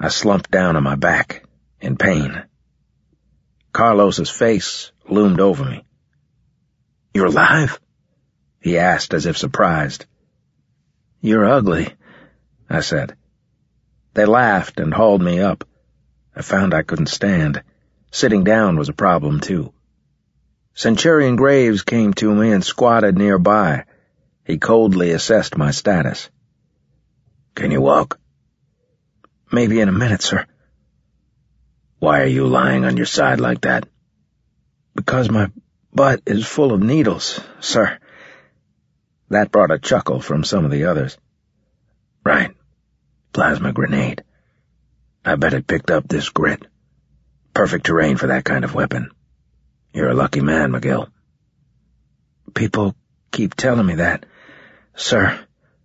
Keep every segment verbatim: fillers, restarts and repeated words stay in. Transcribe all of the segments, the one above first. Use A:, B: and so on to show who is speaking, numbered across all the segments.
A: I slumped down on my back, in pain. Carlos's face loomed over me. "You're alive?" he asked as if surprised. "You're ugly," I said. They laughed and hauled me up. I found I couldn't stand. Sitting down was a problem, too. Centurion Graves came to me and squatted nearby. He coldly assessed my status. "Can you walk?" "Maybe in a minute, sir." "Why are you lying on your side like that?" "Because my butt is full of needles, sir." That brought a chuckle from some of the others. "Right. Plasma grenade. I bet it picked up this grit. Perfect terrain for that kind of weapon. You're a lucky man, McGill." "People keep telling me that, sir."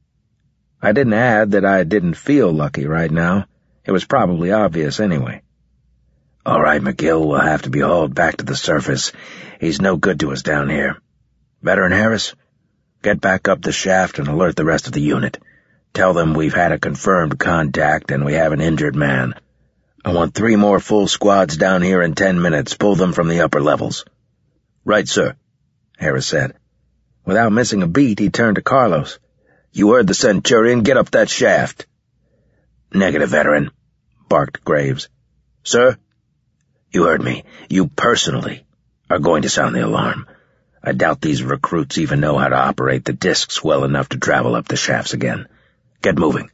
A: I didn't add that I didn't feel lucky right now. It was probably obvious anyway. "All right, McGill will have to be hauled back to the surface. He's no good to us down here. Veteran Harris, get back up the shaft and alert the rest of the unit. Tell them we've had a confirmed contact and we have an injured man. I want three more full squads down here in ten minutes. Pull them from the upper levels." "Right, sir," Harris said. Without missing a beat, he turned to Carlos. "You heard the Centurion. Get up that shaft." "Negative, veteran," barked Graves. "Sir?" "You heard me. You personally are going to sound the alarm. I doubt these recruits even know how to operate the discs well enough to travel up the shafts again. Get moving."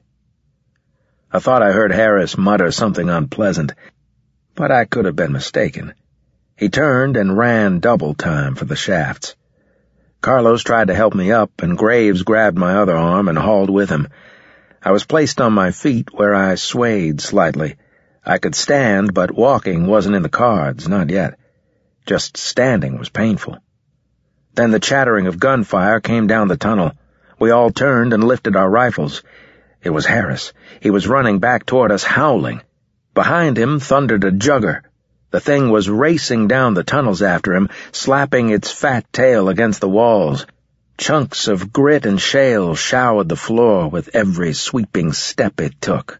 A: I thought I heard Harris mutter something unpleasant, but I could have been mistaken. He turned and ran double time for the shafts. Carlos tried to help me up, and Graves grabbed my other arm and hauled with him. I was placed on my feet where I swayed slightly. I could stand, but walking wasn't in the cards, not yet. Just standing was painful. Then the chattering of gunfire came down the tunnel. We all turned and lifted our rifles. It was Harris. He was running back toward us, howling. Behind him thundered a jugger. The thing was racing down the tunnels after him, slapping its fat tail against the walls. Chunks of grit and shale showered the floor with every sweeping step it took.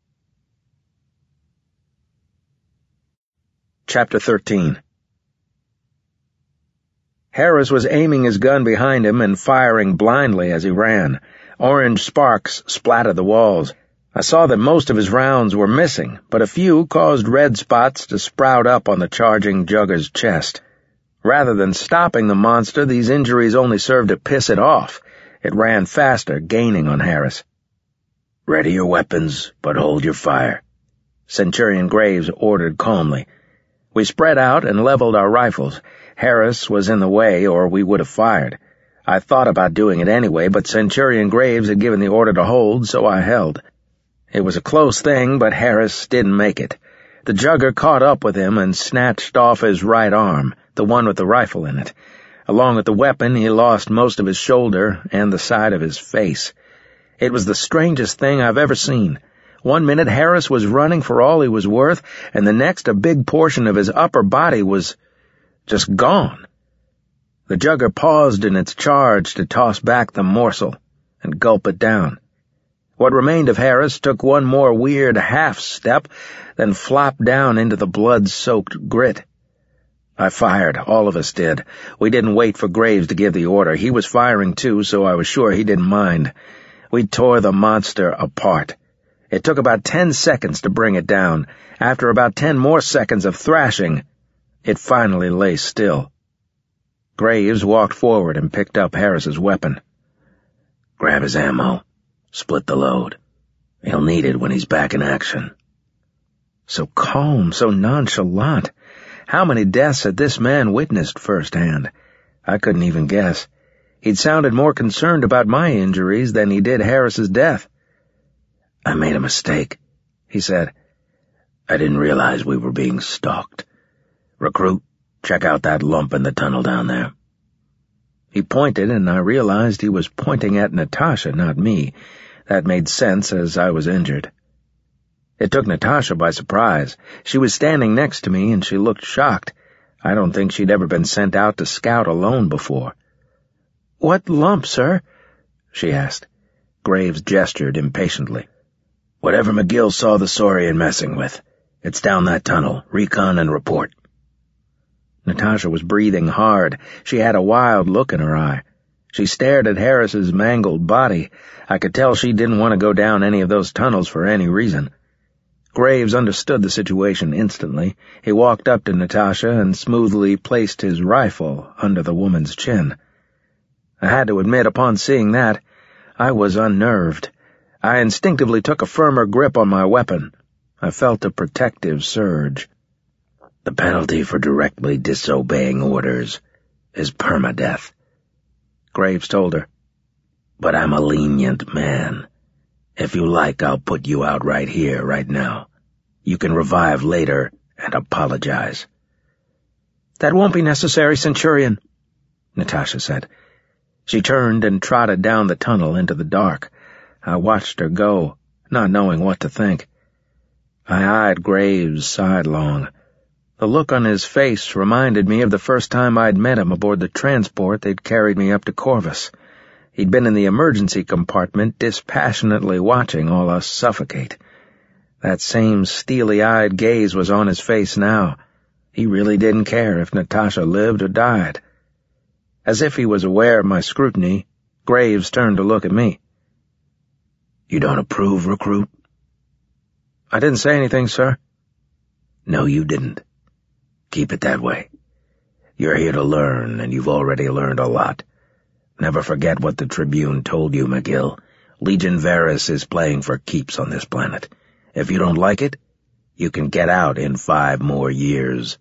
A: Chapter thirteen. Harris was aiming his gun behind him and firing blindly as he ran. Orange sparks splattered the walls. I saw that most of his rounds were missing, but a few caused red spots to sprout up on the charging jugger's chest. Rather than stopping the monster, these injuries only served to piss it off. It ran faster, gaining on Harris. "Ready your weapons, but hold your fire," Centurion Graves ordered calmly. We spread out and leveled our rifles. Harris was in the way, or we would have fired. I thought about doing it anyway, but Centurion Graves had given the order to hold, so I held. It was a close thing, but Harris didn't make it. The jugger caught up with him and snatched off his right arm, the one with the rifle in it. Along with the weapon, he lost most of his shoulder and the side of his face. It was the strangest thing I've ever seen. One minute Harris was running for all he was worth, and the next a big portion of his upper body was just gone. The jugger paused in its charge to toss back the morsel and gulp it down. What remained of Harris took one more weird half-step, then flopped down into the blood-soaked grit. I fired. All of us did. We didn't wait for Graves to give the order. He was firing too, so I was sure he didn't mind. We tore the monster apart. It took about ten seconds to bring it down. After about ten more seconds of thrashing, it finally lay still. Graves walked forward and picked up Harris's weapon. "Grab his ammo. Split the load. He'll need it when he's back in action." So calm, so nonchalant. How many deaths had this man witnessed firsthand? I couldn't even guess. He'd sounded more concerned about my injuries than he did Harris's death. "I made a mistake," he said. "I didn't realize we were being stalked. Recruit, check out that lump in the tunnel down there." He pointed, and I realized he was pointing at Natasha, not me. That made sense, as I was injured. It took Natasha by surprise. She was standing next to me, and she looked shocked. I don't think she'd ever been sent out to scout alone before. "What lump, sir?" she asked. Graves gestured impatiently. Whatever McGill saw the Saurian messing with, it's down that tunnel. Recon and report.
B: Natasha was breathing hard. She had a wild look in her eye. She stared at Harris's mangled body. I could tell she didn't want to go down any of those tunnels for any reason. Graves understood the situation instantly. He walked up to Natasha and smoothly placed his rifle under the woman's chin. I had to admit, upon seeing that, I was unnerved. I instinctively took a firmer grip on my weapon. I felt a protective surge.
A: The penalty for directly disobeying orders is permadeath,
B: Graves told her.
A: But I'm a lenient man. If you like, I'll put you out right here, right now. You can revive later and apologize.
B: That won't be necessary, Centurion, Natasha said. She turned and trotted down the tunnel into the dark. I watched her go, not knowing what to think. I eyed Graves sidelong. The look on his face reminded me of the first time I'd met him aboard the transport they'd carried me up to Corvus. He'd been in the emergency compartment, dispassionately watching all us suffocate. That same steely-eyed gaze was on his face now. He really didn't care if Natasha lived or died. As if he was aware of my scrutiny, Graves turned to look at me.
A: You don't approve, recruit?
B: I didn't say anything, sir.
A: No, you didn't. Keep it that way. You're here to learn, and you've already learned a lot. Never forget what the Tribune told you, McGill. Legion Varus is playing for keeps on this planet. If you don't like it, you can get out in five more years.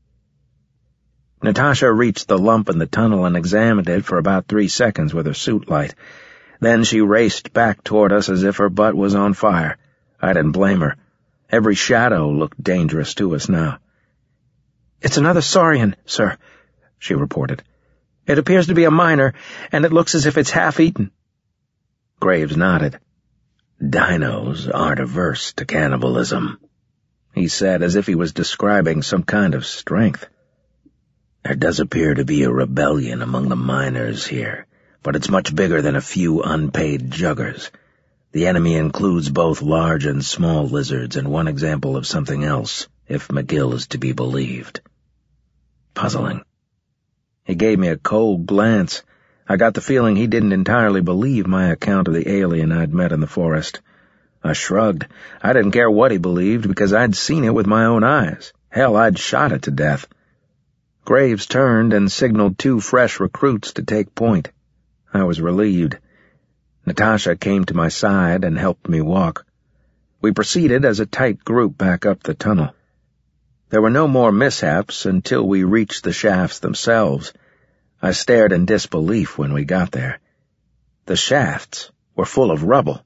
B: Natasha reached the lump in the tunnel and examined it for about three seconds with her suit light. Then she raced back toward us as if her butt was on fire. I didn't blame her. Every shadow looked dangerous to us now. It's another Saurian, sir, she reported. It appears to be a miner, and it looks as if it's half-eaten.
A: Graves nodded. Dinos aren't averse to cannibalism, he said, as if he was describing some kind of strength. There does appear to be a rebellion among the miners here, but it's much bigger than a few unpaid juggers. The enemy includes both large and small lizards, and one example of something else, if McGill is to be believed. Puzzling.
B: He gave me a cold glance. I got the feeling he didn't entirely believe my account of the alien I'd met in the forest. I shrugged. I didn't care what he believed, because I'd seen it with my own eyes. Hell, I'd shot it to death. Graves turned and signaled two fresh recruits to take point. I was relieved. Natasha came to my side and helped me walk. We proceeded as a tight group back up the tunnel. There were no more mishaps until we reached the shafts themselves. I stared in disbelief when we got there. The shafts were full of rubble.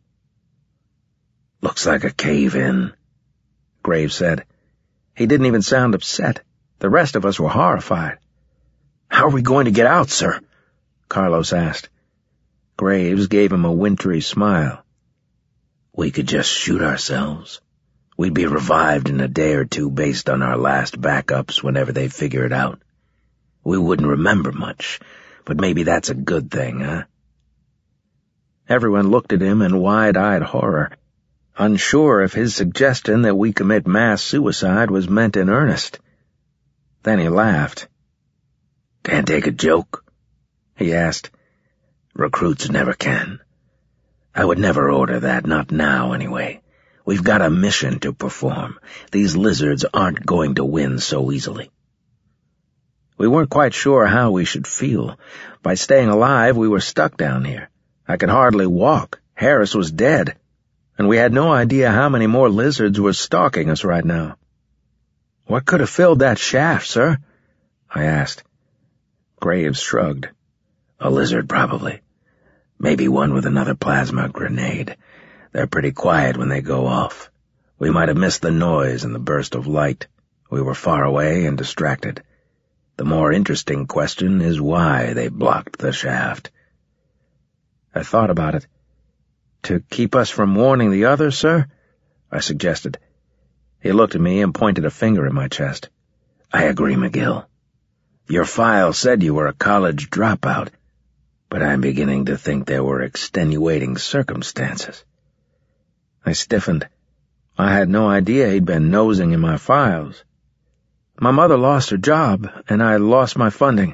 A: Looks like a cave-in, Graves said.
B: He didn't even sound upset. The rest of us were horrified. How are we going to get out, sir? Carlos asked. Graves gave him a wintry smile.
A: We could just shoot ourselves. We'd be revived in a day or two based on our last backups whenever they figure it out. We wouldn't remember much, but maybe that's a good thing, huh?
B: Everyone looked at him in wide-eyed horror, unsure if his suggestion that we commit mass suicide was meant in earnest. Then he laughed.
A: Can't take a joke?
B: He asked.
A: Recruits never can. I would never order that, not now anyway. We've got a mission to perform. These lizards aren't going to win so easily.
B: We weren't quite sure how we should feel. By staying alive, we were stuck down here. I could hardly walk. Harris was dead. And we had no idea how many more lizards were stalking us right now. What could have filled that shaft, sir? I asked.
A: Graves shrugged. A lizard, probably. Maybe one with another plasma grenade. They're pretty quiet when they go off. We might have missed the noise and the burst of light. We were far away and distracted. The more interesting question is why they blocked the shaft.
B: I thought about it. To keep us from warning the others, sir? I suggested. He looked at me and pointed a finger at my chest.
A: I agree, McGill. Your file said you were a college dropout, but I'm beginning to think there were extenuating circumstances.
B: I stiffened. I had no idea he'd been nosing in my files. My mother lost her job, and I lost my funding.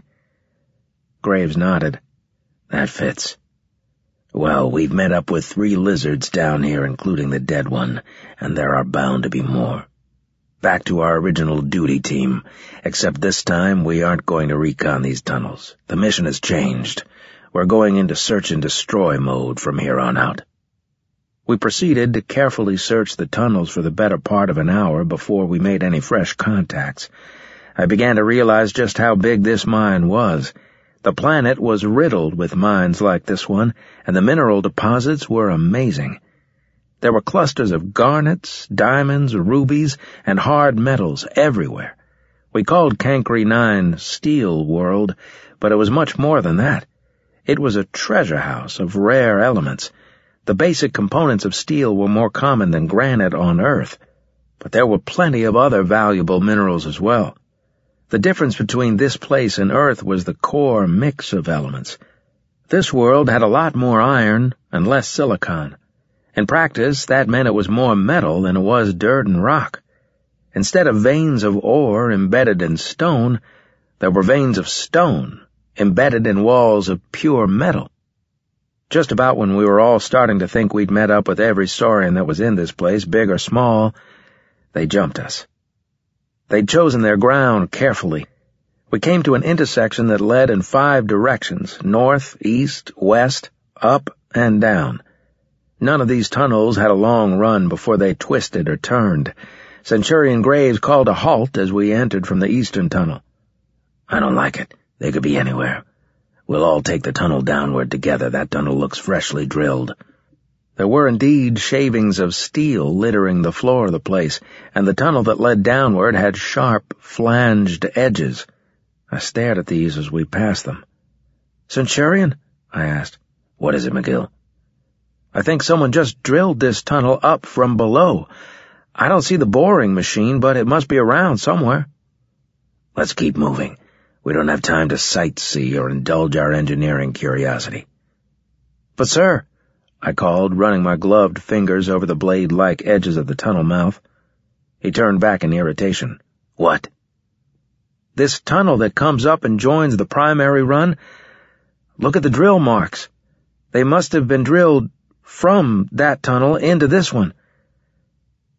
B: Graves nodded.
A: That fits. Well, we've met up with three lizards down here, including the dead one, and there are bound to be more. Back to our original duty team, except this time we aren't going to recon these tunnels. The mission has changed. We're going into search and destroy mode from here on out.
B: We proceeded to carefully search the tunnels for the better part of an hour before we made any fresh contacts. I began to realize just how big this mine was. The planet was riddled with mines like this one, and the mineral deposits were amazing. There were clusters of garnets, diamonds, rubies, and hard metals everywhere. We called Cancri nine Steel World, but it was much more than that. It was a treasure house of rare elements. The basic components of steel were more common than granite on Earth, but there were plenty of other valuable minerals as well. The difference between this place and Earth was the core mix of elements. This world had a lot more iron and less silicon. In practice, that meant it was more metal than it was dirt and rock. Instead of veins of ore embedded in stone, there were veins of stone embedded in walls of pure metal. Just about when we were all starting to think we'd met up with every saurian that was in this place, big or small, they jumped us. They'd chosen their ground carefully. We came to an intersection that led in five directions, north, east, west, up, and down. None of these tunnels had a long run before they twisted or turned. Centurion Graves called a halt as we entered from the eastern tunnel.
A: I don't like it. They could be anywhere. We'll all take the tunnel downward together. That tunnel looks freshly drilled.
B: There were indeed shavings of steel littering the floor of the place, and the tunnel that led downward had sharp, flanged edges. I stared at these as we passed them. "Centurion?" I asked.
A: "What is it, McGill?"
B: "I think someone just drilled this tunnel up from below. I don't see the boring machine, but it must be around somewhere."
A: "Let's keep moving. We don't have time to sightsee or indulge our engineering curiosity."
B: "But, sir," I called, running my gloved fingers over the blade-like edges of the tunnel mouth. He turned back in irritation.
A: "What?"
B: "This tunnel that comes up and joins the primary run, look at the drill marks. They must have been drilled from that tunnel into this one.